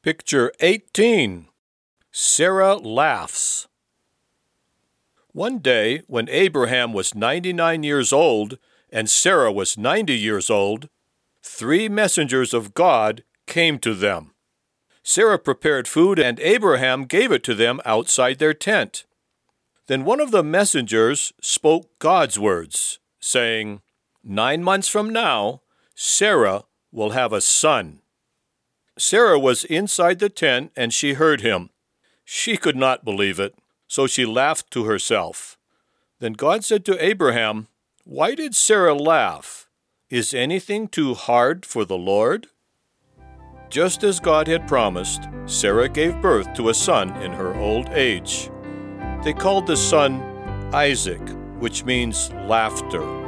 Picture 18. Sarah laughs. One day, when Abraham was 99 years old and Sarah was 90 years old, 3 messengers of God came to them. Sarah prepared food and Abraham gave it to them outside their tent. Then one of the messengers spoke God's words, saying, 9 months from now, Sarah will have a son. Sarah was inside the tent and she heard him. She could not believe it, so she laughed to herself. Then God said to Abraham, "Why did Sarah laugh? Is anything too hard for the Lord?" Just as God had promised, Sarah gave birth to a son in her old age. They called the son Isaac, which means laughter.